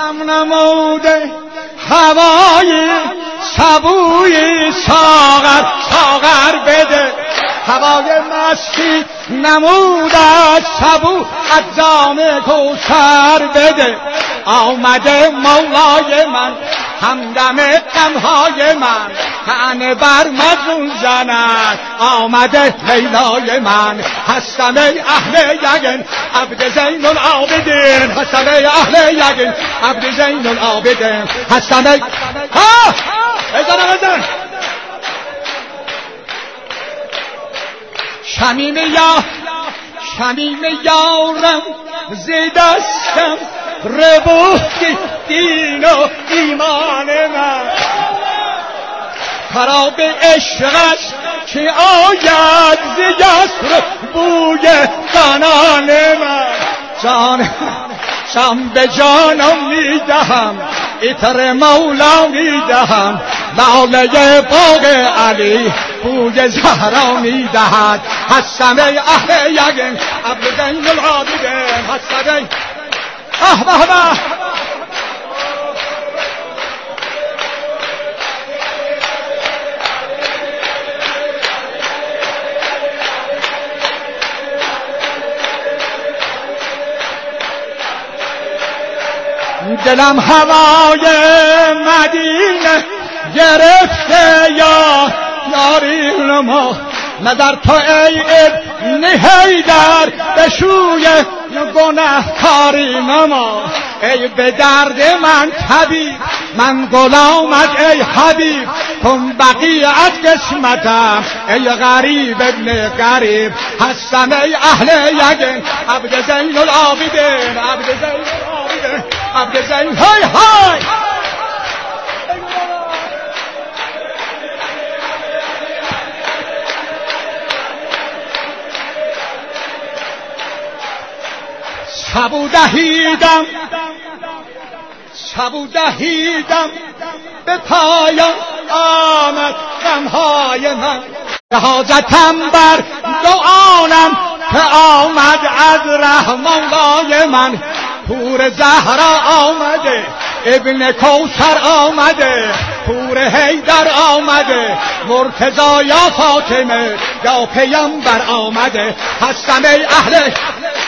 دم نموده هوای سبوی ساغر بده، هوای مستی نموده سبو از جام کوثر بده. آمده مولای من همدم غمهای من، طعنه بر مجنون زند. آمده لیلای من، هستم ای اهل یقین عبد زین العابدین، هستم ای اهل یقین عبد زین العابدین، هستم ای بزن شمیم یارم زدستم ربوخی دین و ایمان من. خراب عشقش که آید ز یسر بوی زنان من. جان به جانم میدهم، عطر مولا میدهم، لاله باغ علی بوی زهرا میدهد. هستم ای اهل یقین عبد زین العابدین، هستم ای دلم هوای مدینه گرفته یاری ما. نظر تو ای ابن حیدر به شوی گنهکاری ما. ای به درد من طبیب من غلامت ای حبیب، کن بقیه از قسمتم ای غریب ابن غریب. هستم ای اهل یقین عبد زین العابدین، عبد زین العابدین، عبد زین های های. سبو دهیدم به پایان آمد غمهای من. حاجتم بر دعانم که آمد از رحمان لای من. پور زهرا آمده، ابن کوثر آمده، پور حیدر آمده، مرتضی یا فاطمه یا پیامبر آمده. هستم ای اهل